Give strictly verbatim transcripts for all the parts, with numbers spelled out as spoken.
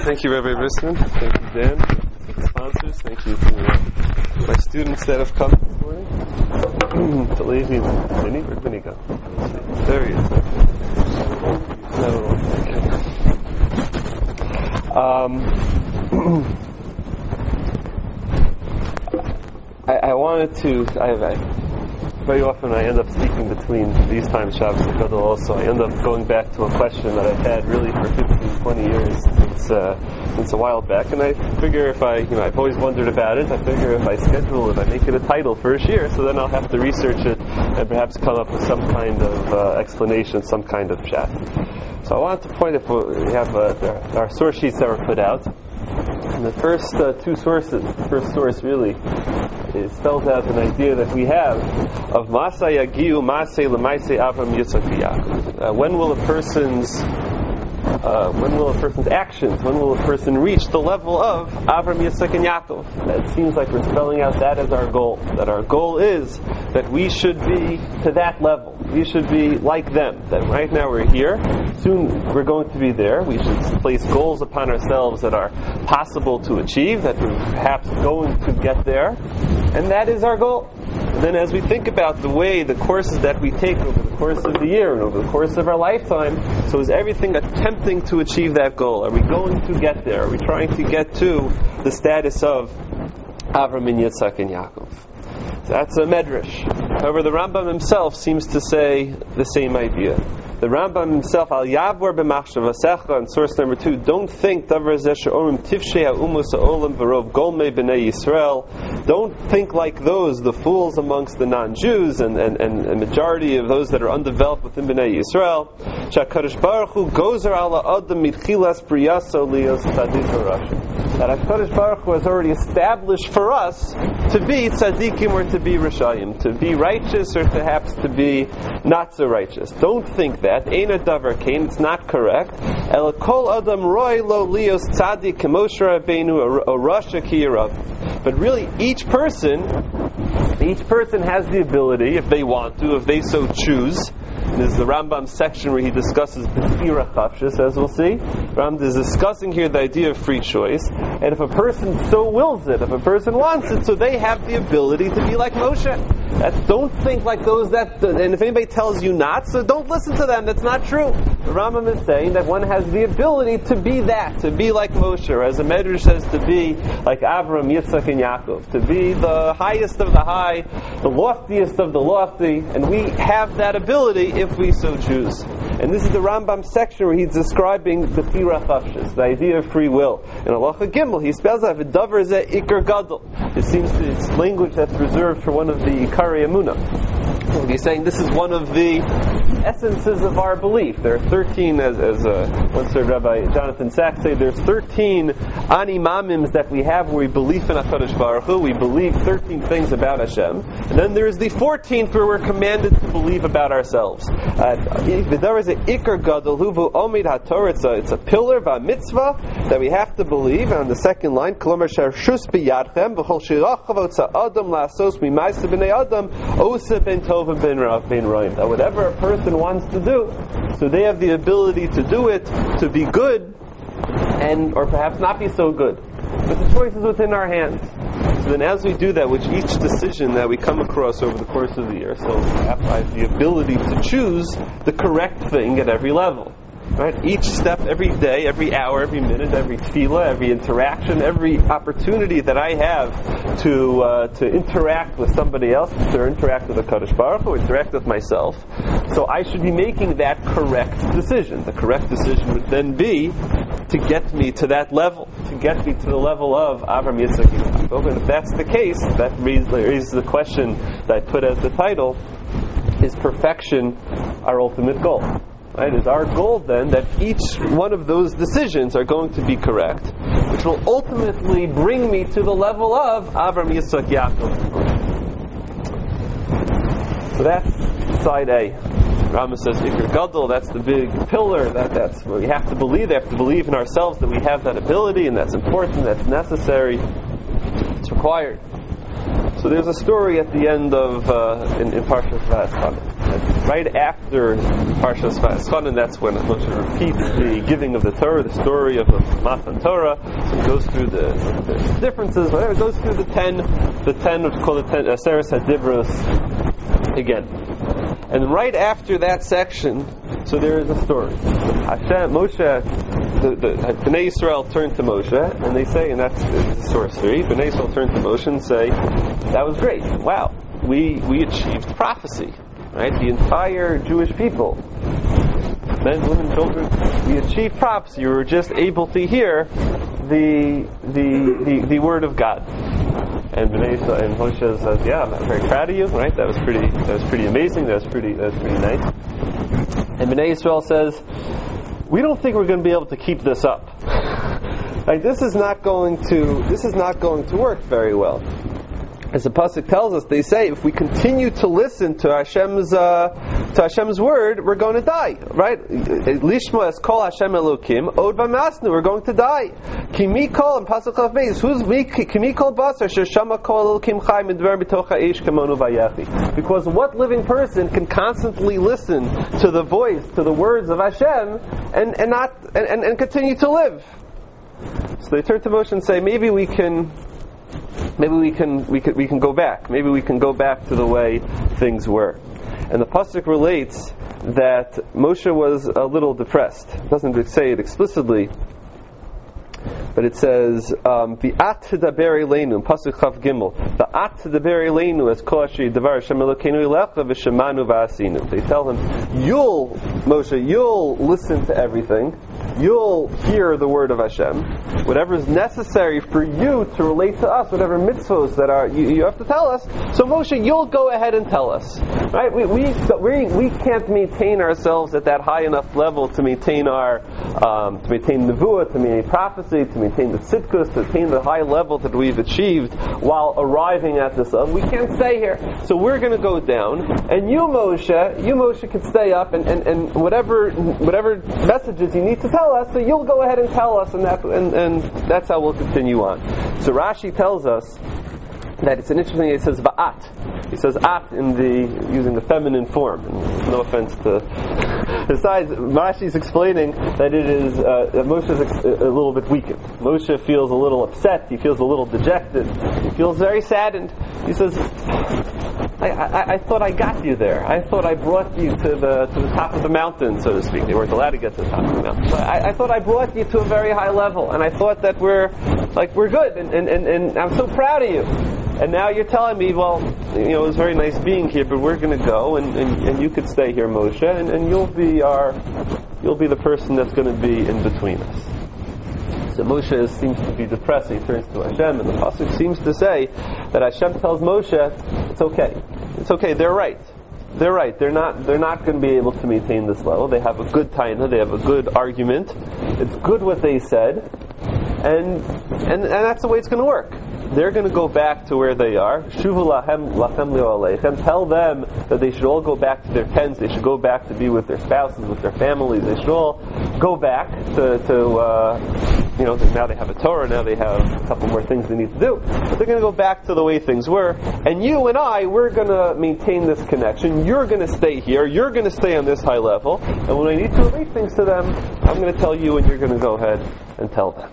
Thank you, Rabbi Brisman. Thank you, Dan. Thank you to the sponsors. Thank you to uh, my students that have come this morning. To Levi, Vinny, where'd Vinny go? There he is. No, um, I, I wanted to. I, I very often I end up speaking between these times, Shabbos and Gadol. Also, I end up going back to a question that I've had really for fifteen, twenty years since uh, since a while back, and I figure if I, you know, I've always wondered about it. I figure if I schedule it, I make it a title for a year, so then I'll have to research it and perhaps come up with some kind of uh, explanation, some kind of chat. So I wanted to point if we have uh, our source sheets that were put out. And the first uh, two sources, the first source really, it spells out an idea that we have of Masa Yagiu Masei Lemaisei Avram Yitzchak Yaakov. Uh, when will a person's uh, when will a person's actions, when will a person reach the level of Avram Yitzchak and Yaakov? It seems like we're spelling out that as our goal. That our goal is that we should be to that level. We should be like them. That right now we're here. Soon we're going to be there. We should place goals upon ourselves that are possible to achieve, that we're perhaps going to get there. And that is our goal. And then as we think about the way, the courses that we take over the course of the year and over the course of our lifetime, so is everything attempting to achieve that goal? Are we going to get there? Are we trying to get to the status of Avram and Yitzchak and Yaakov? That's a medrash. However, the Rambam himself seems to say the same idea. The Rambam himself, Al Yavor b'machshavasecha, in source number two, don't think davar zeh she'orim tifshei ha'umus ha'olam v'rov golmei b'nei Yisrael. Don't think like those, the fools amongst the non-Jews and, and, and a majority of those that are undeveloped within b'nei Yisrael. Sha'kadosh Baruch Hu gozer ala adam mitchilas briyaso lios tzadik harashim. That HaKadosh Baruch Hu has already established for us to be tzaddikim or to be rishayim, to be righteous or perhaps to be not so righteous. Don't think that. Eina davar kain. It's not correct. El kol adam roy lo lios tzaddik k'moshe Rabbeinu or rasha ki yirav. But really, each person, each person has the ability, if they want to, if they so choose. This is the Rambam section where he discusses B'chira Chafshis, as we'll see. Rambam is discussing here the idea of free choice. And if a person so wills it, if a person wants it, so they have the ability to be like Moshe. That's, don't think like those that, and if anybody tells you not, so don't listen to them. That's not true. The Rambam is saying that one has the ability to be that, to be like Moshe, or as the Medrash says, to be like Avram, Yitzchak, and Yaakov, to be the highest of the high, the loftiest of the lofty, and we have that ability if we so choose. And this is the Rambam section where he's describing the B'chira Chafshis, the idea of free will. In Halacha Gimel, he spells out v'davar zeh ikar gadol. It seems to, it's language that's reserved for one of the Ikari Emunah. So he's saying this is one of the essences of our belief. There are thirteen, as, as uh, once heard Rabbi Jonathan Sachs say, there's thirteen animamims that we have where we believe in HaKadosh Baruch Hu. We believe thirteen things about Hashem. And then there's the fourteenth where we're commanded to believe about ourselves. V'davar zeh ikar gadol hu v'omid haTorah. It's a, it's a pillar, a mitzvah, that we have to believe. And on the second line, Kolomar sharshus b'yadchem v'chol shirachavot sa'adam la'asos mi'maisa b'nei adam osa ben tova ben rav ben roim. That whatever a person wants to do, so they have the ability to do it, to be good, and or perhaps not be so good. But the choice is within our hands. So then as we do that, which each decision that we come across over the course of the year, so perhaps I have the ability to choose the correct thing at every level. Right? Each step, every day, every hour, every minute, every tefillah, every interaction, every opportunity that I have to uh, to interact with somebody else, to interact with the Kadosh Baruch Hu, interact with myself. So I should be making that correct decision. The correct decision would then be to get me to that level, to get me to the level of Avram, Yitzchak, and Yaakov. And if that's the case, that raises the question that I put as the title: is perfection our ultimate goal? Right? Is our goal then that each one of those decisions are going to be correct, which will ultimately bring me to the level of Avram, Yitzchak, Yaakov. So that's side A. Rama says Ikar Gadol, that's the big pillar, that, that's where we have to believe. They have to believe in ourselves that we have that ability, and that's important, that's necessary, it's required. So there's a story at the end of, uh, in, in Parshat Vayeschanan. right after Parshas Vayeschanan, that's when Moshe repeats the giving of the Torah, the story of the Matan Torah. So it goes through the, the differences, whatever. It goes through the ten, the ten, which is called the ten Aseres HaDibros again. And right after that section, so there is a story. Hashem, Moshe, the, the Bnei Yisrael turn to Moshe, and they say, and that's uh, source three. Bnei Yisrael turn to Moshe and say, "That was great. Wow, we we achieved prophecy, right? The entire Jewish people, men, women, children, we achieved prophecy. You were just able to hear the the the, the word of God." And Bnei Yisrael, and Moshe says, "Yeah, I'm very proud of you. Right? That was pretty. That was pretty amazing. That was pretty. That was pretty nice." And Bnei Yisrael says, "We don't think we're going to be able to keep this up. Like this is not going to. This is not going to work very well." As the pasuk tells us, they say, if we continue to listen to Hashem's uh, to Hashem's word, we're going to die. Right? Lishma es kol Hashem Elokim od v'masnu. We're going to die. Kimi kol and pasuk chaf beis. Who's me? Kimi kol basar sheshama kol Elokim chai midvar b'toch ha'esh kamonu vayachi. Because what living person can constantly listen to the voice, to the words of Hashem, and and not and, and, and continue to live? So they turn to Moshe and say, maybe we can. Maybe we can we can we can go back. Maybe we can go back to the way things were. And the pasuk relates that Moshe was a little depressed. It doesn't say it explicitly, but it says V'at tedaber eleinu, pasuk Chaf Gimel. V'at tedaber eleinu as kol asher davar Hashem Elokeinu elecha v'shemanu v'asinu. They tell him, you'll Moshe, you'll listen to everything. You'll hear the word of Hashem. Whatever is necessary for you to relate to us, whatever mitzvos that are, you, you have to tell us. So Moshe, you'll go ahead and tell us. Right? We we we, we can't maintain ourselves at that high enough level to maintain our um, to maintain nevuah, to maintain prophecy, to maintain the tzidkus, to attain the high level that we've achieved while arriving at this level. We can't stay here. So we're going to go down, and you Moshe, you Moshe can stay up, and, and, and whatever whatever messages you need to tell us, so you'll go ahead and tell us, and that and, and that's how we'll continue on. So Rashi tells us that it's an interesting. It says va'at. He says at in the using the feminine form. And no offense to. Besides, Rashi's explaining that it is uh, that Moshe is a, a little bit weakened. Moshe feels a little upset. He feels a little dejected. He feels very saddened. He says, I, I, I thought I got you there. I thought I brought you to the to the top of the mountain, so to speak. They weren't allowed to get to the top of the mountain. But I, I thought I brought you to a very high level, and I thought that we're like we're good, and, and, and, and I'm so proud of you. And now you're telling me, well, you know, it was very nice being here, but we're going to go, and, and, and you could stay here, Moshe, and, and you'll be our, you'll be the person that's going to be in between us. So Moshe is, seems to be depressed. He turns to Hashem, and the pasuk seems to say that Hashem tells Moshe, "It's okay, it's okay. They're right. They're right. They're not. They're not going to be able to maintain this level. They have a good taina. They have a good argument. It's good what they said, and and, and that's the way it's going to work." They're going to go back to where they are. Shuvu lahem lachem le'oleichem. Tell them that they should all go back to their tents. They should go back to be with their spouses, with their families. They should all go back to, to uh, you know, now they have a Torah. Now they have a couple more things they need to do. But they're going to go back to the way things were. And you and I, we're going to maintain this connection. You're going to stay here. You're going to stay on this high level. And when I need to relate things to them, I'm going to tell you, and you're going to go ahead and tell them.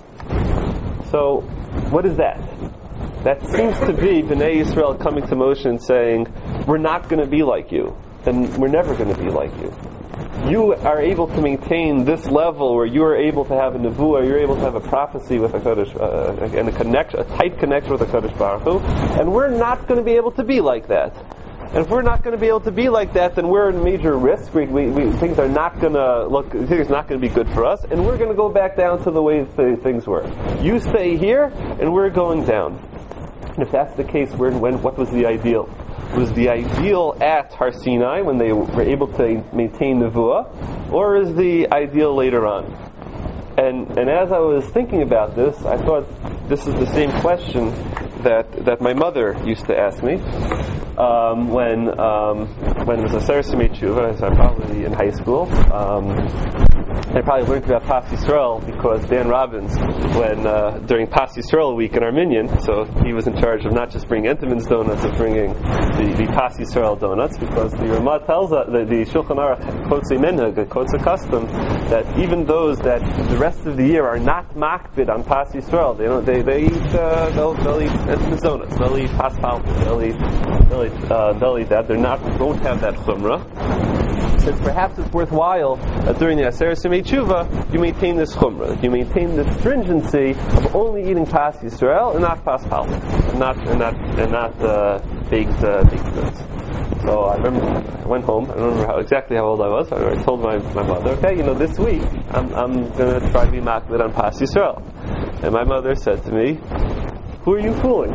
So, what is that? That seems to be Bnei Yisrael coming to Moshe and saying, we're not going to be like you, and we're never going to be like you. You are able to maintain this level where you are able to have a nevuah, you're able to have a prophecy with a Kodesh, uh, and a connection, a tight connection with a Kodesh Baruch Hu, and we're not going to be able to be like that. And if we're not going to be able to be like that, then we're in major risk. We, we, we, things are not going to look. Things are not going to be good for us, and we're going to go back down to the way th- things were. You stay here, and we're going down. And if that's the case, when, when what was the ideal? Was the ideal at Har Sinai when they were able to maintain nevuah, or is the ideal later on? And and as I was thinking about this, I thought this is the same question that that my mother used to ask me. Um, when um, when it was a Sarah Semei Tshuva, I was probably in high school, um, I probably learned about Pas Yisrael because Dan Robbins, when uh, during Pas Yisrael week in Arminian, so he was in charge of not just bringing Entenmann's donuts, but bringing the, the Pas Yisrael donuts, because the Ramah tells us, the, the Shulchan Aruch quotes a minhag, quotes a custom, that even those that the rest of the year are not makbid on Pas Yisrael, they don't, they, they eat, uh, they'll, they'll eat Entenmann's donuts, they'll eat Pas Palpin, they'll eat, they'll eat, uh, they'll eat that, they're not, won't have that chumrah. Says perhaps it's worthwhile uh, during the Aseret Yemei Tshuva you maintain this chumrah, you maintain the stringency of only eating Pas Yisrael and not Pas Palpin, and not and not and not uh, baked uh, baked goods. So I remember I went home. I don't remember how exactly how old I was. I told my, my mother, okay, you know, this week I'm I'm going to try to be makbid on Pas Yisrael, and my mother said to me, "Who are you fooling?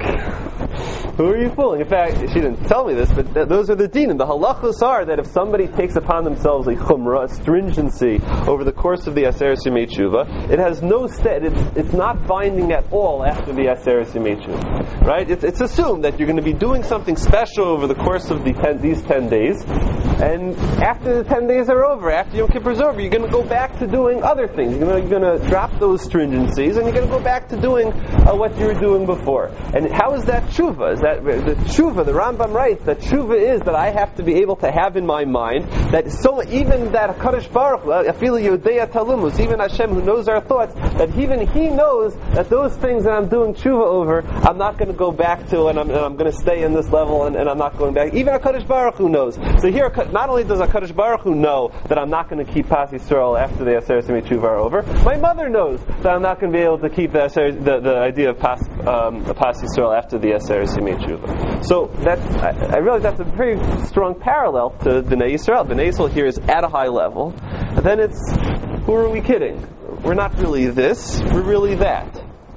Who are you fooling?" In fact, she didn't tell me this, but th- those are the dinim. The halachos are that if somebody takes upon themselves a chumrah, a stringency, over the course of the Aseret Yemei Tshuva, it has no stead. It's, it's not binding at all after the Aseret Yemei Tshuva, right? It's, it's assumed that you're going to be doing something special over the course of the ten, these ten days, and after the ten days are over, after Yom Kippur is over, you're going to go back to doing other things. You're going to, you're going to drop those stringencies, and you're going to go back to doing uh, what you were doing before. And how is that tshuva? Is that the tshuva? The Rambam writes that tshuva is that I have to be able to have in my mind that so even that Hakadosh Baruch Hu, Afilu Yodea Talumus, even Hashem who knows our thoughts, that even He knows that those things that I'm doing tshuva over, I'm not going to go back to, and I'm, and I'm going to stay in this level, and, and I'm not going back. Even Hakadosh Baruch Hu knows. So here, not only does Hakadosh Baruch Hu know that I'm not going to keep Pas Yisrael after the Aseret Yemei Tshuva are over, my mother knows that I'm not going to be able to keep the Aseret, the, the idea of Pas um, Pas Yisrael after the Aseret Yemei Tshuva. So that's, I, I realize that's a pretty strong parallel to Bnei Yisrael. Bnei Yisrael here is at a high level, and then it's, who are we kidding? We're not really this, we're really that.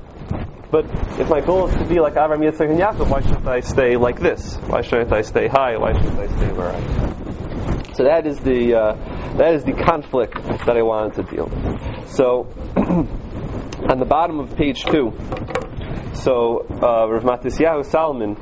But if my goal is to be like Avraham, Yitzchak, and Yaakov, why shouldn't I stay like this? Why shouldn't I stay high? Why shouldn't I stay where I am? So that is the uh, that is the conflict that I wanted to deal with. So on the bottom of page two, so uh, Rav Matisyahu Salomon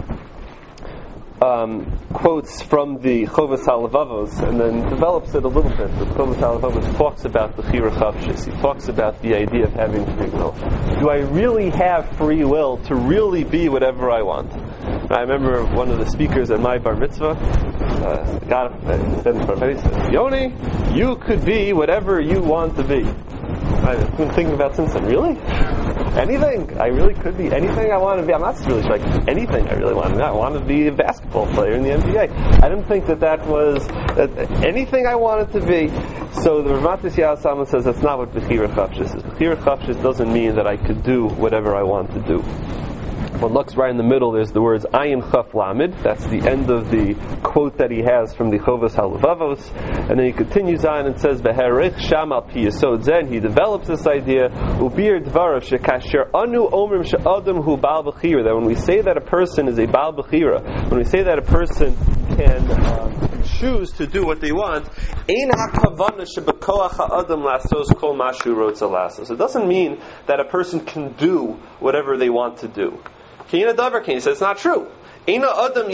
um, quotes from the Chovas HaLevavos and then develops it a little bit. The Chovas HaLevavos talks about the Chira Chavshis. He talks about the idea of having free will. Do I really have free will to really be whatever I want? I remember one of the speakers at my bar mitzvah, uh, got uh, said in front of me, he said, "Yoni, you could be whatever you want to be." I've been thinking about since then. Really? Anything? I really could be anything I want to be. I'm not really sure, like anything I really want to be. I want to be a basketball player in the N B A. I didn't think that that was that anything I wanted to be. So the Rav Matisyahu Salomon says that's not what Bechira Chavshis is. Bechira Chavshis doesn't mean that I could do whatever I want to do. When looks right in the middle, there's the words Ayin Chaf Lamed. That's the end of the quote that he has from the Chovas HaLevavos. And then he continues on and says, Beherich Sham al Pi Yesod Zen. He develops this idea, Ubir Dvarav Shekasher Anu Omrim She'adam Hu Baal Bechira. That when we say that a person is a Baal Bechira, when we say that a person can uh, choose to do what they want, Ein HaKavana Shebekoach HaAdam Lasos Kol Mashu Rotza Lasos. It doesn't mean that a person can do whatever they want to do. He says it's not true. A person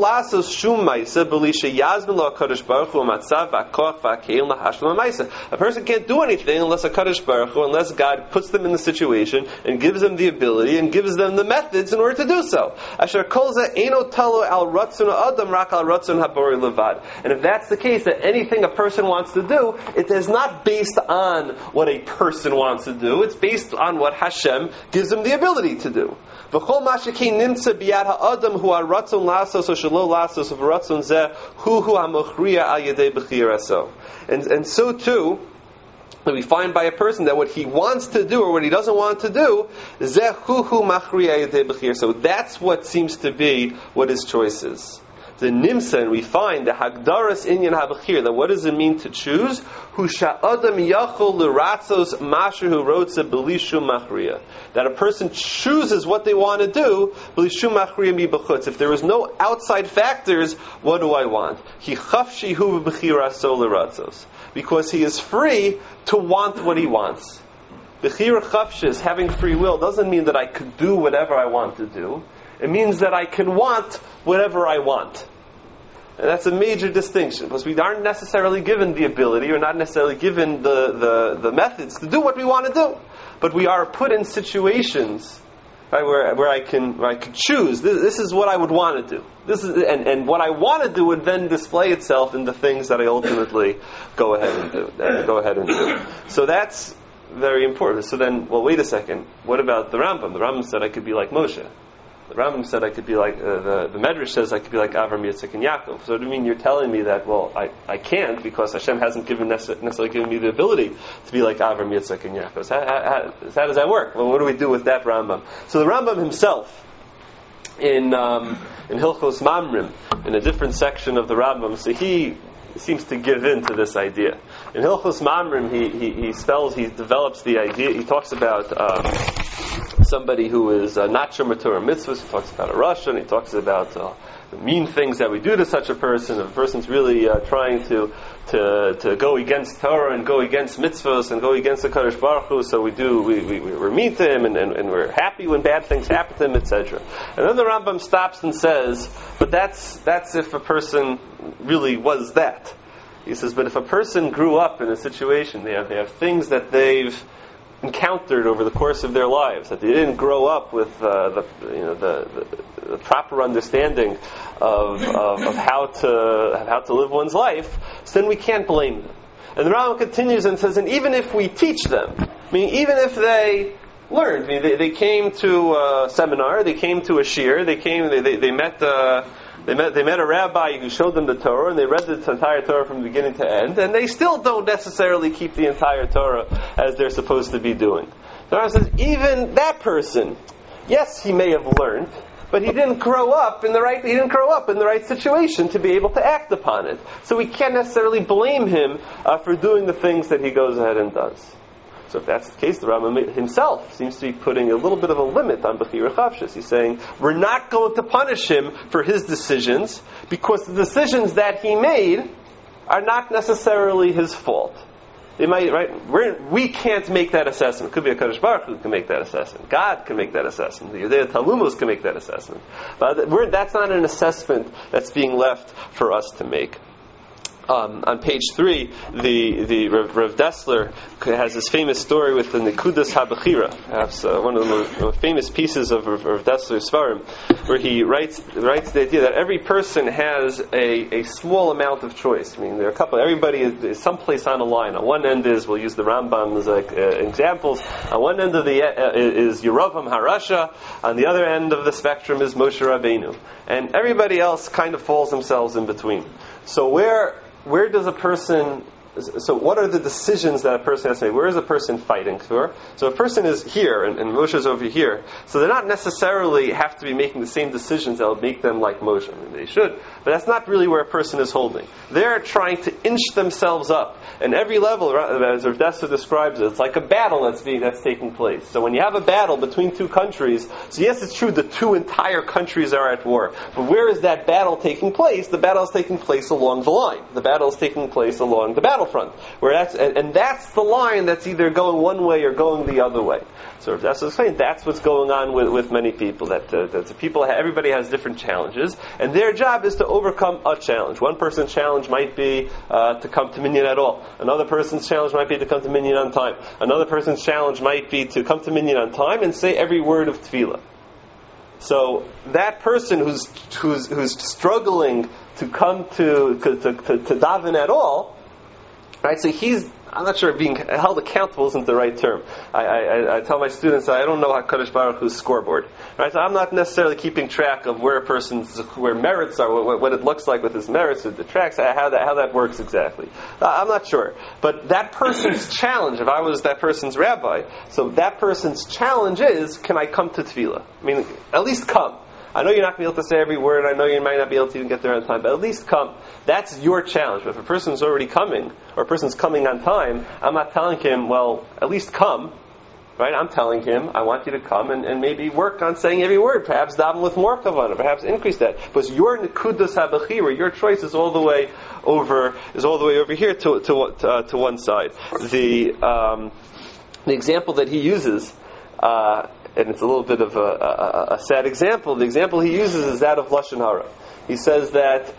can't do anything unless a Kadosh Baruch Hu, unless God puts them in the situation and gives them the ability and gives them the methods in order to do so. And if that's the case, that anything a person wants to do, it is not based on what a person wants to do. It's based on what Hashem gives them the ability to do. And, and so too, we find by a person that what he wants to do or what he doesn't want to do, so that's what seems to be what his choice is. The nimsa, and we find the hagdaras inyan habachir, that what does it mean to choose? Hu sha'adam yachol l'ratzos mashu rotza b'lishu machriya. That a person chooses what they want to do, b'lishu machriya mi b'chutz. If there is no outside factors, what do I want? He chafshi hu b'chira so l'ratzos. Because he is free to want what he wants. B'chira chafshis, having free will, doesn't mean that I could do whatever I want to do. It means that I can want whatever I want. And that's a major distinction, because we aren't necessarily given the ability, or not necessarily given the, the, the methods to do what we want to do. But we are put in situations, right, where where I can where I can choose. This, this is what I would want to do. This is and, and what I want to do would then display itself in the things that I ultimately go ahead and do. Uh, go ahead and do. So that's very important. So then, well, wait a second. What about the Rambam? The Rambam said I could be like Moshe. The Rambam said I could be like, uh, the, the Medrash says I could be like Avram, Yitzchak, and Yaakov. So do you mean you're telling me that, well, I, I can't because Hashem hasn't given necessarily given me the ability to be like Avram, Yitzchak, and Yaakov? So how, how, how does that work? Well, what do we do with that Rambam? So the Rambam himself, in um, in Hilchos Mamrim, in a different section of the Rambam, so he seems to give in to this idea. In Hilchos Mamrim, he, he, he spells, he develops the idea, he talks about um, somebody who is uh, not Shomer Torah mitzvahs, he talks about a Rasha, and he talks about uh, the mean things that we do to such a person. If a person's really uh, trying to, to to go against Torah and go against mitzvahs and go against the Kadosh Baruch Hu, so we do, we, we, we're mean to him and, and, and we're happy when bad things happen to him, et cetera. And then the Rambam stops and says, but that's that's if a person really was that. He says, but if a person grew up in a situation, they have they have things that they've encountered over the course of their lives, that they didn't grow up with uh, the you know the, the, the proper understanding of, of of how to of how to live one's life, so then we can't blame them. And the Rambam continues and says, and even if we teach them, I mean, even if they learned, I mean, they, they came to a seminar, they came to a shir, they came, they they, they met. Uh, They met, they met a rabbi who showed them the Torah, and they read the entire Torah from beginning to end, and they still don't necessarily keep the entire Torah as they're supposed to be doing. The Rambam says, even that person, yes, he may have learned, but he didn't grow up in the right, he didn't grow up in the right situation to be able to act upon it. So we can't necessarily blame him uh, for doing the things that he goes ahead and does. So if that's the case, the Rambam himself seems to be putting a little bit of a limit on Bechira Chavshis. He's saying, we're not going to punish him for his decisions, because the decisions that he made are not necessarily his fault. They might, right? We're, we can't make that assessment. It could be a Kadosh Baruch Hu can make that assessment. God can make that assessment. The Yudea Talumos can make that assessment. But we're, that's not an assessment that's being left for us to make. Um, on page three, the the Rav, Rav Dessler has this famous story with the Nekudas HaBechira, perhaps uh, one of the most, most famous pieces of Rav, Rav Dessler's Svarim, where he writes writes the idea that every person has a, a small amount of choice. I mean, there are a couple. Everybody is, is someplace on a line. On one end is, we'll use the Rambam as like, uh, examples. On one end of the uh, is Yerovam HaRasha. On the other end of the spectrum is Moshe Rabbeinu, and everybody else kind of falls themselves in between. So where Where does a person, so what are the decisions that a person has to make? Where is a person fighting for? So a person is here, and, and Moshe is over here. So they're not necessarily have to be making the same decisions that will make them like Moshe. I mean, they should, but that's not really where a person is holding. They're trying to inch themselves up. And every level, as Rav Dessler describes it, it's like a battle that's being that's taking place. So when you have a battle between two countries, so yes, it's true the two entire countries are at war. But where is that battle taking place? The battle is taking place along the line. The battle is taking place along the battlefront. Where that's and, and that's the line that's either going one way or going the other way. So Rav Dessler explained that's what's going on with, with many people. That, uh, that the people, everybody has different challenges, and their job is to overcome a challenge. One person's challenge might be uh, to come to Minyan at all. Another person's challenge might be to come to Minyan on time. Another person's challenge might be to come to Minyan on time and say every word of Tefillah. So that person who's who's who's struggling to come to to, to, to, to daven at all, right? So he's, I'm not sure if being held accountable isn't the right term. I, I, I tell my students I don't know how Kadosh Baruch Hu's scoreboard. Right? So I'm not necessarily keeping track of where a person's where merits are, what, what it looks like with his merits or detracts, how that how that works exactly. Uh, I'm not sure. But that person's challenge, if I was that person's rabbi, so that person's challenge is, can I come to Tefillah? I mean, at least come. I know you're not going to be able to say every word. I know you might not be able to even get there on time, but at least come. That's your challenge. But if a person's already coming, or a person's coming on time, I'm not telling him, well, at least come. Right? I'm telling him, I want you to come and, and maybe work on saying every word. Perhaps daven with more kavanah. Perhaps increase that. Because your nekudas habechira, your choice is all the way over, is all the way over here to to uh, to one side. The um, the example that he uses. Uh, And it's a little bit of a, a, a sad example. The example he uses is that of Lashon Hara. He says that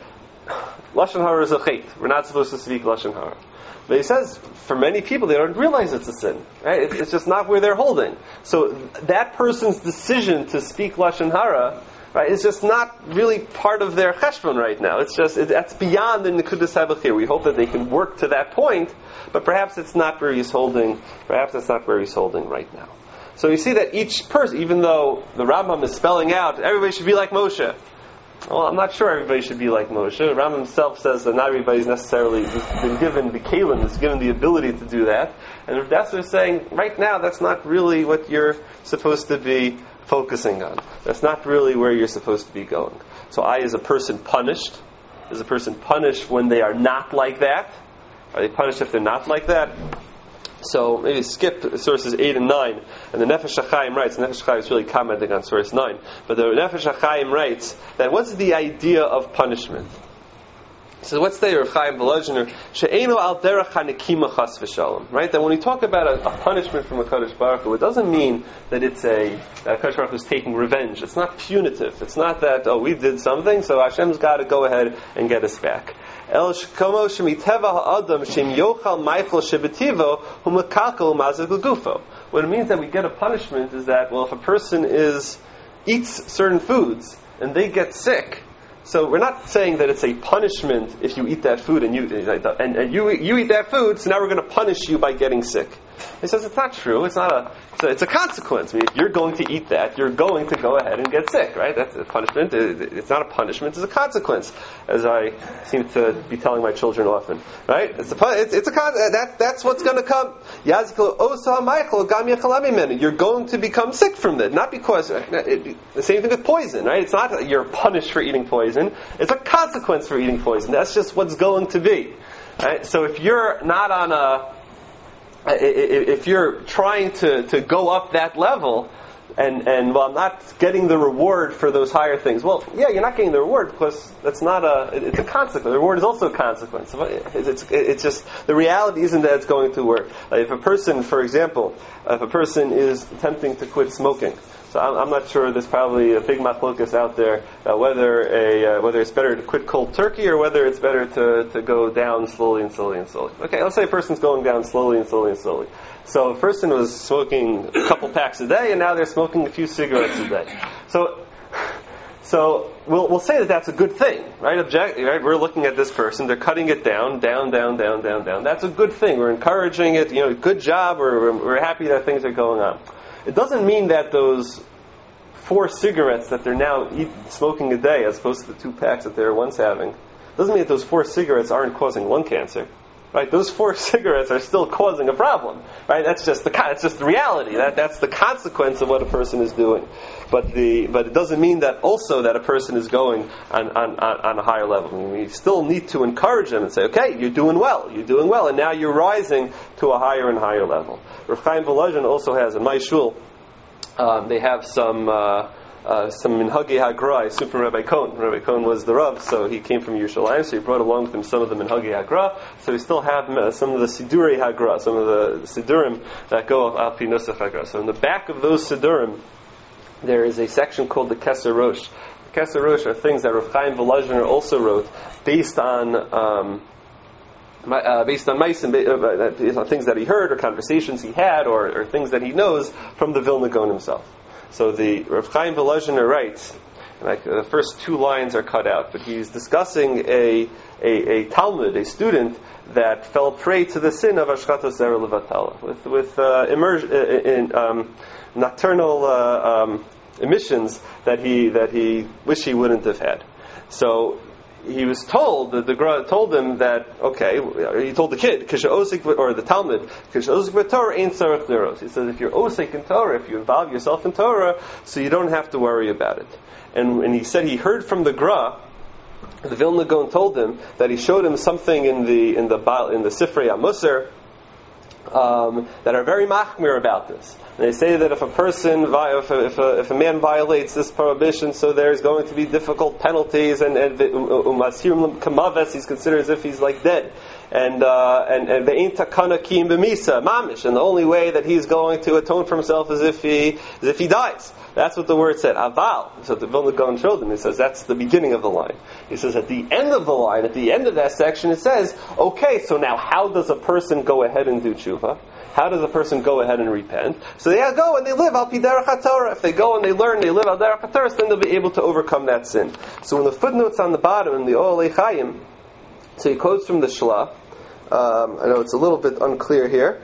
Lashon Hara is a chait. We're not supposed to speak Lashon Hara. But he says, for many people, they don't realize it's a sin. Right? It's, it's just not where they're holding. So that person's decision to speak Lashon Hara, right, is just not really part of their cheshbon right now. It's just, it, that's beyond the Nekudas HaBechira. We hope that they can work to that point, but perhaps it's not where he's holding, perhaps that's not where he's holding right now. So you see that each person, even though the Rambam is spelling out, everybody should be like Moshe. Well, I'm not sure everybody should be like Moshe. Rambam himself says that not everybody's necessarily been given the kalim, is given the ability to do that. And if that's what they're saying, right now, that's not really what you're supposed to be focusing on. That's not really where you're supposed to be going. So I, as a person, punished. Is a person punished when they are not like that? Are they punished if they're not like that? So maybe skip sources eight and nine, and the Nefesh HaChaim writes, Nefesh HaChaim is really commenting on source nine, but the Nefesh HaChaim writes that what's the idea of punishment? So what's the Rav Chaim Volozhiner? She'eino al derech hanekima chas v'shalom. Right? That when we talk about a, a punishment from a Kadosh Baruch Hu, it doesn't mean that it's a that Kadosh Baruch Hu is taking revenge. It's not punitive. It's not that, oh, we did something, so Hashem's got to go ahead and get us back. El shkomo shemiteva ha'adam shem yochal meichel shebetivo hu mekakel mazik l'gufo. What it means that we get a punishment is that, well, if a person is eats certain foods and they get sick, so we're not saying that it's a punishment if you eat that food and you and, and you you eat that food, so now we're going to punish you by getting sick. He says it's not true. It's not a. It's a, it's a consequence. I mean, if you're going to eat that, you're going to go ahead and get sick, right? That's a punishment. It's not a punishment. It's a consequence, as I seem to be telling my children often, right? It's a. It's, it's a that that's what's going to come. You're going to become sick from that, not because it, the same thing with poison, right? It's not that you're punished for eating poison. It's a consequence for eating poison. That's just what's going to be, right? So if you're not on a If you're trying to, to go up that level, and, and well, I'm not getting the reward for those higher things. Well, yeah, you're not getting the reward because that's not a. It's a consequence. The reward is also a consequence. It's, it's, it's just the reality isn't that it's going to work. Like if a person, for example, if a person is attempting to quit smoking. So I'm, I'm not sure. There's probably a big machlokas out there uh, whether a uh, whether it's better to quit cold turkey or whether it's better to, to go down slowly and slowly and slowly. Okay, let's say a person's going down slowly and slowly and slowly. So a person was smoking a couple packs a day, and now they're smoking a few cigarettes a day. So, so we'll we'll say that that's a good thing, right? Object, right? We're looking at this person; they're cutting it down, down, down, down, down, down. That's a good thing. We're encouraging it. You know, good job. We're we're happy that things are going on. It doesn't mean that those four cigarettes that they're now eat, smoking a day, as opposed to the two packs that they were once having, doesn't mean that those four cigarettes aren't causing lung cancer. Right? Those four cigarettes are still causing a problem. Right? That's just the that's just the reality. That that's the consequence of what a person is doing. But the but it doesn't mean that also that a person is going on on, on a higher level. I mean, we still need to encourage them and say, okay, you're doing well, you're doing well, and now you're rising to a higher and higher level. Rav Chaim Volozhin also has in my shul. Um, they have some. Uh, Uh, some Minhagi Hagra, I assume from Rabbi Cohn. Rabbi Cohn was the Rav, so he came from Yerushalayim, so he brought along with him some of the Minhagi Hagra. So we still have uh, some of the Sidurei Hagra, some of the Sidurim that go Al Pi Nusach Hagra. So in the back of those Sidurim, there is a section called the Keser Rosh. The Keser Rosh are things that Rav Chaim Volozhiner also wrote based on um, Uh, based on Meisim, uh, uh, things that he heard or conversations he had or, or things that he knows from the Vilna Gaon himself. So the Rav Chaim Volozhiner writes, like the first two lines are cut out, but he's discussing a a, a Talmud, a student that fell prey to the sin of Ashkatos Zera Levatala with with uh, immersion in um, nocturnal uh, um, emissions that he that he wished he wouldn't have had. So he was told, the, the Gra told him that, okay, he told the kid, or the Talmud, he says, if you're osik in Torah, if you involve yourself in Torah, so you don't have to worry about it. And, and he said he heard from the Gra, the Vilna Gaon told him that he showed him something in the in the in the Sifrei HaMusar um, that are very machmir about this. And they say that if a person, if a, if a, if a man violates this prohibition, so there's going to be difficult penalties, and and he's considered as if he's like dead. and uh, and and the ain't takana kiyim b'misa mamish, and the only way that he's going to atone for himself is if he is if he dies. That's what the word said. Aval. So the Vilna Gaon showed him. He says that's the beginning of the line. He says at the end of the line, at the end of that section, it says, okay, so now how does a person go ahead and do tshuva? How does a person go ahead and repent? So they go and they live al pi derech haTorah. If they go and they learn, they live al derech haTorah, then they'll be able to overcome that sin. So in the footnotes on the bottom, in the Oholei Chaim, so he quotes from the Shla. Um, I know it's a little bit unclear here.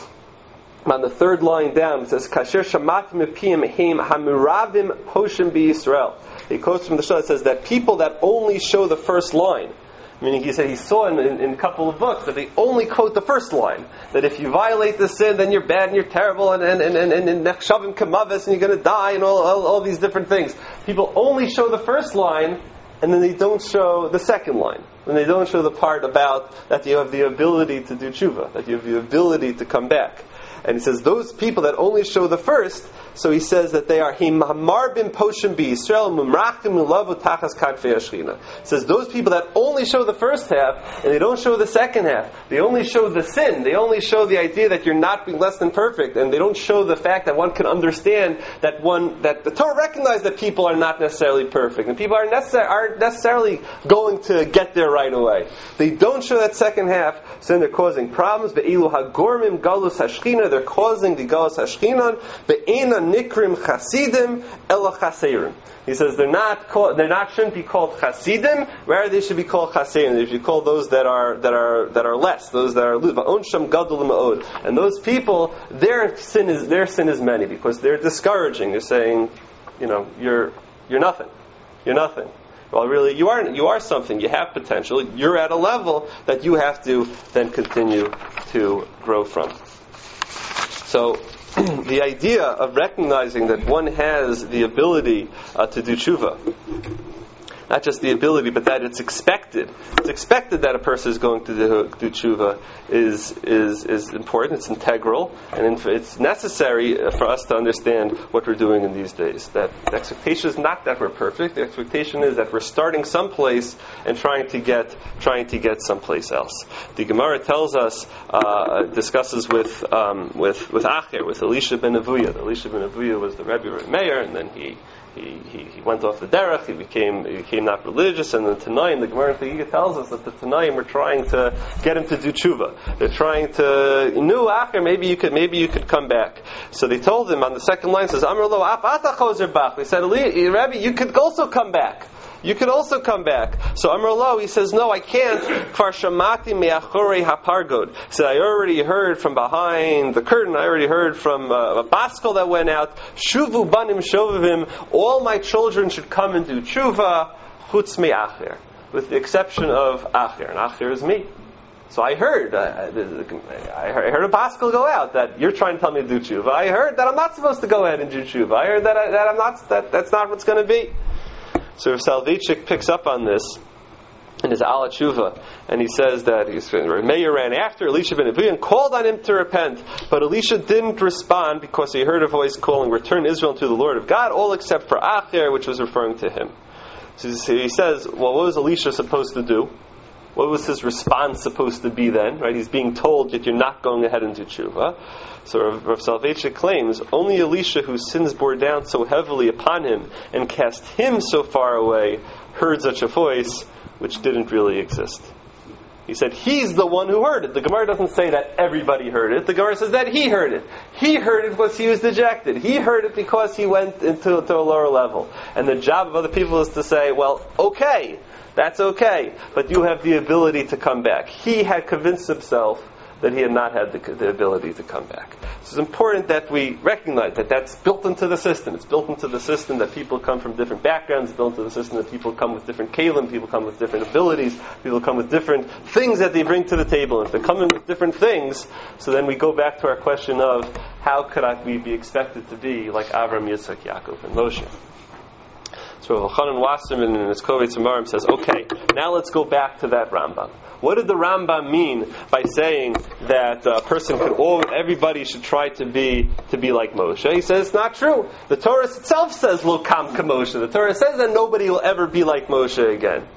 On the third line down, it says, Kasher shamat mipiyim heim hamuravim poshim b'Yisrael. He quotes from the Shla, it says that people that only show the first line, meaning he said he saw in, in, in a couple of books that they only quote the first line. That if you violate the sin, then you're bad and you're terrible and and and and and nechshavim kamavis and you're going to die and all, all all these different things. People only show the first line and then they don't show the second line. And they don't show the part about that you have the ability to do tshuva, that you have the ability to come back. And he says those people that only show the first, so he says that they are himamarbim poshim b'Yisrael mumrachim ulavu tachas kadfei hashchina. Says those people that only show the first half and they don't show the second half. They only show the sin. They only show the idea that you're not being less than perfect, and they don't show the fact that one can understand that one that the Torah recognizes that people are not necessarily perfect and people are necessar- aren't necessarily going to get there right away. They don't show that second half, so then they're causing problems. Be'ilu hagormim galus hashchina. They're causing the galus hashchinan. Be'ena nikrim chasidim ela chaseirim. He says they're not called, they're not shouldn't be called chasidim. Rather, they should be called chaseirim. They should be called those that are that are that are less, those that are va'onsham gadol ma'od. And those people, their sin is their sin is many because they're discouraging. They're saying, you know, you're you're nothing, you're nothing. Well, really, you are you are something. You have potential. You're at a level that you have to then continue to grow from. So, the idea of recognizing that one has the ability uh, to do tshuva, not just the ability, but that it's expected. It's expected that a person is going to do, do tshuva is is is important. It's integral, and it's necessary for us to understand what we're doing in these days. That the expectation is not that we're perfect. The expectation is that we're starting someplace and trying to get trying to get someplace else. The Gemara tells us, uh, discusses with um, with with Acher, with Elisha ben Avuya. Elisha ben Avuya was the Rebbe of Meir, and then he. He, he, he went off the derech, he became he became not religious, and the Tanaim, the Gemara in Chagiga tells us that the Tanaim were trying to get him to do tshuva. They're trying to, nu acher, maybe you could maybe you could come back. So they told him on the second line, says, Amar lo af ata chozer bach. They said, Rabbi, you could also come back. You could also come back. So Amar lo, he says, no, I can't. Kfar shamati me'achorei hapargod. He said, I already heard from behind the curtain. I already heard from uh, a baskel that went out. Shuvu banim shovavim. All my children should come and do tshuva. Chutz me'acher, with the exception of acher, and acher is me. So I heard, uh, I heard a baskel go out that you're trying to tell me to do tshuva. I heard that I'm not supposed to go ahead and do tshuva. I heard that, I, that I'm not. That that's not what's going to be. So Rav Soloveitchik picks up on this in his Ala Tshuva, and he says that he's, Meir ran after Elisha ben Avuya and called on him to repent, but Elisha didn't respond because he heard a voice calling, return Israel to the Lord of God, all except for Acher, which was referring to him. So he says, well, what was Elisha supposed to do? What was his response supposed to be then? Right? He's being told that you're not going ahead and do tshuva. So Rav, Rav Soloveitchik claims only Elisha, whose sins bore down so heavily upon him and cast him so far away, heard such a voice which didn't really exist. He said he's the one who heard it. The Gemara doesn't say that everybody heard it. The Gemara says that he heard it. He heard it because he was dejected. He heard it because he went into to a lower level. And the job of other people is to say, well, okay, that's okay, but you have the ability to come back. He had convinced himself that he had not had the, the ability to come back. So it's important that we recognize that that's built into the system. It's built into the system that people come from different backgrounds. It's built into the system that people come with different kalim, people come with different abilities, people come with different things that they bring to the table. And if they come in with different things, so then we go back to our question of how could I, we be expected to be like Avram, Yitzchak, Yaakov, and Moshe. So Rav Chanan Wasserman in his Kovetz Amarim says, okay, now let's go back to that Rambam. What did the Rambam mean by saying that a person could, all, everybody should try to be to be like Moshe? He says it's not true. The Torah itself says lo kam kamoshe. The Torah says that nobody will ever be like Moshe again.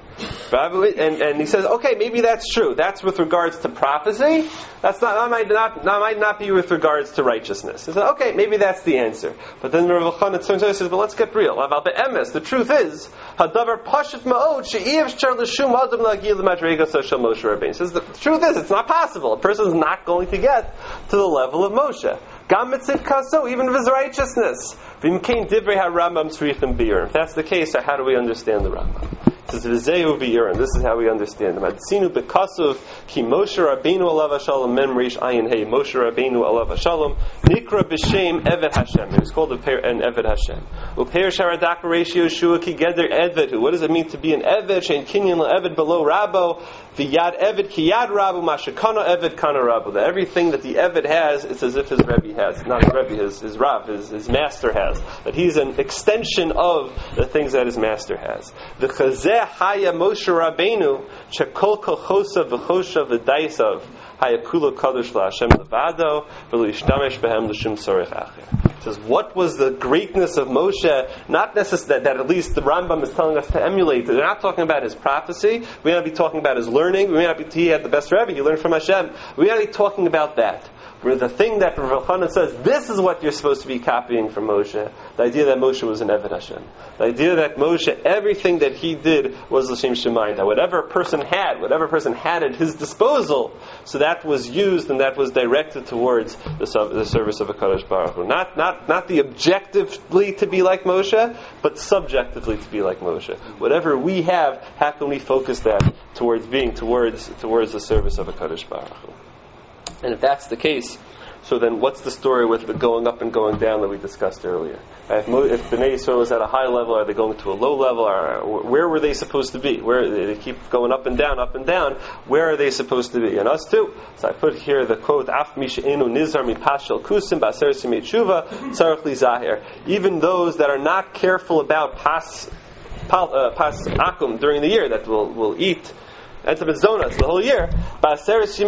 And, and he says, okay, maybe that's true. That's with regards to prophecy. That's not, that might not, that might not be with regards to righteousness. He says, okay, maybe that's the answer. But then Rav Elchanan turns out and says, but let's get real. About the emes, the truth is, hadavar pashut ma'od she'iyavshar l'shum adam la'gil l'madrega shel Moshe Rabbeinu. He says, the truth is, it's not possible. A person is not going to get to the level of Moshe. Gam mitzvah kaso, even of his righteousness. V'imkein divrei ha-Rambam tzrichim biyur. If that's the case, how do we understand the Rambam? It says, V'zehu biyurim. This is how we understand them. Atzinu bekasuv ki Moshe Rabbeinu alav hashalom mem rish ayin hey. Moshe Rabbeinu alav hashalom nikra b'shem Eved Hashem. He was called an Eved Hashem. Upeir sharadak ratio shua ki geder Eved. What does it mean to be an Eved? Shein kinyan le'Eved below Rabbo. V'yad Eved ki yad Rabbo. Mashakana Eved kana Rabbo. That everything that the Eved has, it's as if his Rebbe has. Not his Rebbe, his, his Rav, his, his master has. That he's an extension of the things that his master has. The chazeh haya Moshe Rabbeinu shekol kochosav v'choshav v'daisav haya kula kadosh la'Hashem levado v'lo behem l'shum sorech acher. It says, what was the greatness of Moshe? Not necessarily that, that at least the Rambam is telling us to emulate. They're not talking about his prophecy. We may not be talking about his learning. We may not be, he had the best Rebbe. He learned from Hashem. We may not be talking about that. Where the thing that Rav Elchanan says, this is what you're supposed to be copying from Moshe. The idea that Moshe was an Eved Hashem. The idea that Moshe, everything that he did was L'Shem Shemayim. That whatever a person had, whatever a person had at his disposal, so that was used and that was directed towards the, the service of HaKadosh Baruch Hu. Not, not, not the objectively to be like Moshe, but subjectively to be like Moshe. Whatever we have, how can we focus that towards being towards towards the service of HaKadosh Baruch Hu? And if that's the case, so then what's the story with the going up and going down that we discussed earlier? If, if Bnei Yisrael is at a high level, are they going to a low level? Or where were they supposed to be? Where they keep going up and down, up and down. Where are they supposed to be? And us too. So I put here the quote: "Af misheinu nizar mipashel kusim ba'aser simei tshuva tzarich li zahir." Even those that are not careful about pas pal, uh, pas akum during the year, that will will eat. And to Zonas the whole year. That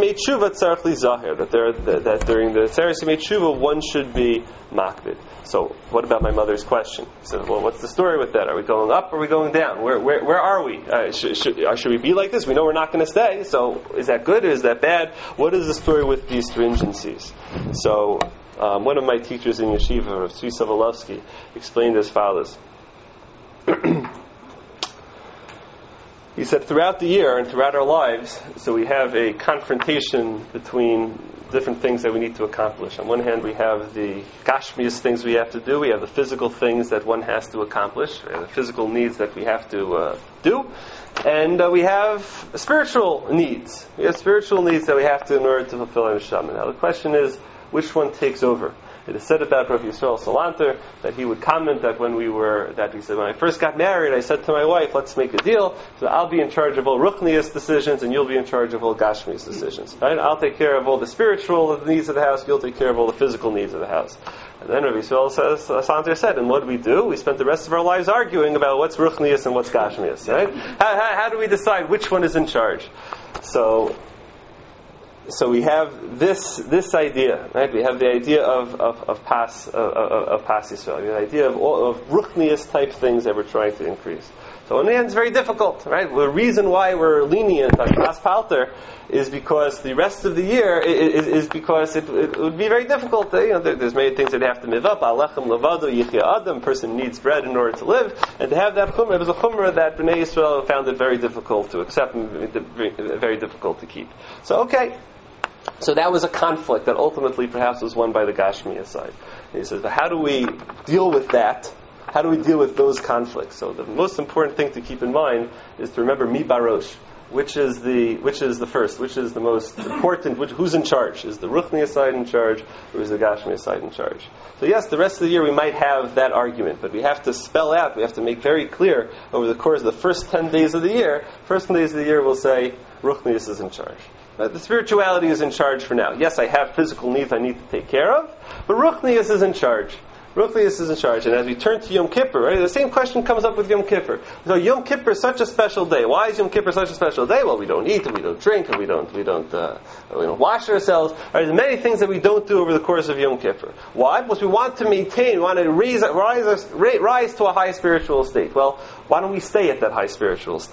there, that, that during the Seres Yimei Tshuva one should be makbid. So, what about my mother's question? He said, well, what's the story with that? Are we going up or are we going down? Where where, where are we? Uh, should, should, uh, should we be like this? We know we're not going to stay. So, is that good or is that bad? What is the story with these stringencies? So, um, one of my teachers in Yeshiva, Rav Tzvi Sovolovsky, explained as follows. He said, throughout the year and throughout our lives, so we have a confrontation between different things that we need to accomplish. On one hand, we have the gashmias things we have to do. We have the physical things that one has to accomplish. We have the physical needs that we have to uh, do. And uh, we have spiritual needs. We have spiritual needs that we have to in order to fulfill our neshama. Now, the question is, which one takes over? It is said about Rav Yisrael Salanter that he would comment that when we were, that he said, when I first got married, I said to my wife, let's make a deal. So I'll be in charge of all ruchnius decisions and you'll be in charge of all gashmius decisions. Right? I'll take care of all the spiritual needs of the house, you'll take care of all the physical needs of the house. And then Rav Yisrael says, Salanter said, and what do we do? We spent the rest of our lives arguing about what's ruchnius and what's gashmius. Right? How, how, how do we decide which one is in charge? So, So we have this this idea, right? We have the idea of of, of pas of, of, of pas Yisrael, the idea of of ruchnius type things that we're trying to increase. So in the end, it's very difficult, right? The reason why we're lenient on pas palter is because the rest of the year is, is because it, it would be very difficult. You know, there, there's many things that have to live up. Alechem levado yichya adam. Person needs bread in order to live, and to have that chumrah, it was a chumrah that Bnei Yisrael found it very difficult to accept and very difficult to keep. So okay. So that was a conflict that ultimately perhaps was won by the Gashmiya side. And he says, but how do we deal with that? How do we deal with those conflicts? So the most important thing to keep in mind is to remember Mi Barosh. Which is the which is the first? Which is the most important? Which, who's in charge? Is the Ruchniya side in charge, or is the Gashmiya side in charge? So yes, the rest of the year we might have that argument, but we have to spell out, we have to make very clear over the course of the first ten days of the year. First ten days of the year we'll say Ruchniya is in charge. But the spirituality is in charge for now. Yes, I have physical needs I need to take care of, but Ruchnius is in charge. Ruchnius is in charge. And as we turn to Yom Kippur, right, the same question comes up with Yom Kippur. So Yom Kippur is such a special day. Why is Yom Kippur such a special day? Well, we don't eat, and we don't drink, and we don't we don't uh, we don't wash ourselves. Right, there's many things that we don't do over the course of Yom Kippur. Why? Because we want to maintain, we want to raise, rise, rise to a high spiritual state. Well, why don't we stay at that high spiritual state?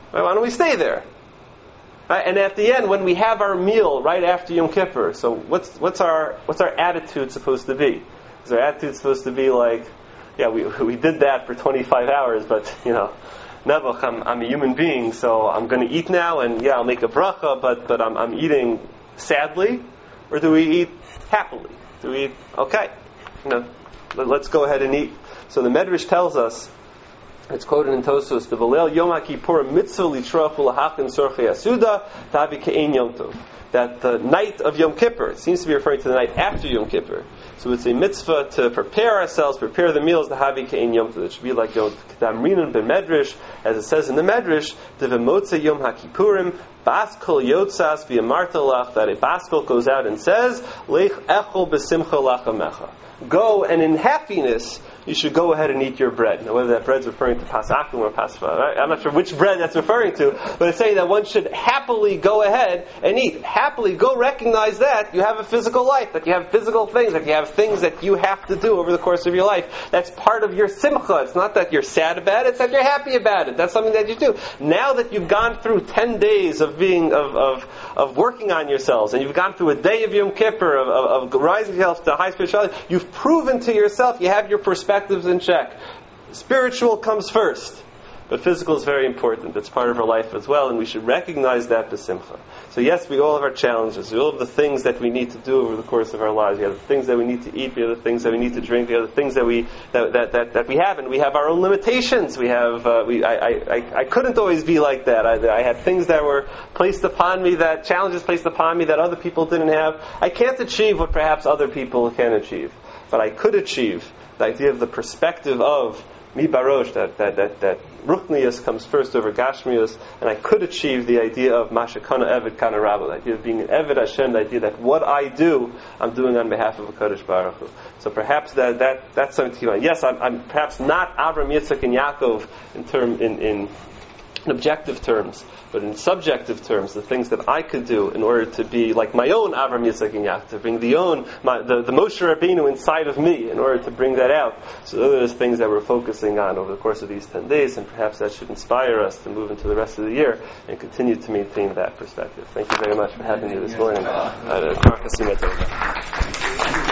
Right? Why don't we stay there? Right? And at the end, when we have our meal right after Yom Kippur, so what's what's our what's our attitude supposed to be? Is our attitude supposed to be like, yeah, we we did that for twenty-five hours, but you know, Nebuch, I'm I'm a human being, so I'm going to eat now, and yeah, I'll make a bracha, but but I'm I'm eating sadly, or do we eat happily? Do we eat okay? You know, let, let's go ahead and eat. So the Medrash tells us. It's quoted in Tosfos, the Valel Yom HaKippur mitzvah litrach ulahachin sorchei asuda tavi ke'ein Yom Tov. That the night of Yom Kippur, it seems to be referring to the night after Yom Kippur. So it's a mitzvah to prepare ourselves, prepare the meals, the havi ke'ein Yom Tov. It should be like Yom Kedamrinan ben Medrash, as it says in the Medrash, the v'motze Yom HaKippurim, Baskol yotzas v'yamartalach, that a baskol goes out and says, Lech echol b'simcha lachamecha. Go, and in happiness, you should go ahead and eat your bread. Now, whether that bread's referring to pasakum or pasfa, right? I'm not sure which bread that's referring to, but it's saying that one should happily go ahead and eat. Happily go recognize that you have a physical life, that you have physical things, that you have things that you have to do over the course of your life. That's part of your simcha. It's not that you're sad about it, it's that you're happy about it. That's something that you do. Now that you've gone through ten days of being, of, of, of working on yourselves, and you've gone through a day of Yom Kippur, of, of, of rising yourself to high spirituality, you've proven to yourself you have your perspectives in check. Spiritual comes first, but physical is very important. It's part of our life as well, and we should recognize that b'simcha. So yes, we all have our challenges. We all have the things that we need to do over the course of our lives. We have the things that we need to eat. We have the things that we need to drink. We have the things that we that that that, that we have, and we have our own limitations. We have. Uh, we. I, I. I couldn't always be like that. I, I had things that were placed upon me, that challenges placed upon me that other people didn't have. I can't achieve what perhaps other people can achieve, but I could achieve the idea of the perspective of mi barosh, that that that that ruchnius comes first over gashmius, and I could achieve the idea of mashakana eved kana rabba, the idea of being an eved Hashem, the idea that what I do, I'm doing on behalf of a Kadosh Baruch Hu. So perhaps that that that's something to keep on. Yes, I'm, I'm perhaps not Avram, Yitzchak, and Yaakov in term in in objective terms, but in subjective terms, the things that I could do in order to be like my own Avram, Yitzchak, and Yaakov, to bring the own my, the, the Moshe Rabbeinu inside of me, in order to bring that out. So those are the things that we're focusing on over the course of these ten days, and perhaps that should inspire us to move into the rest of the year and continue to maintain that perspective. Thank you very much for having me this morning. Uh,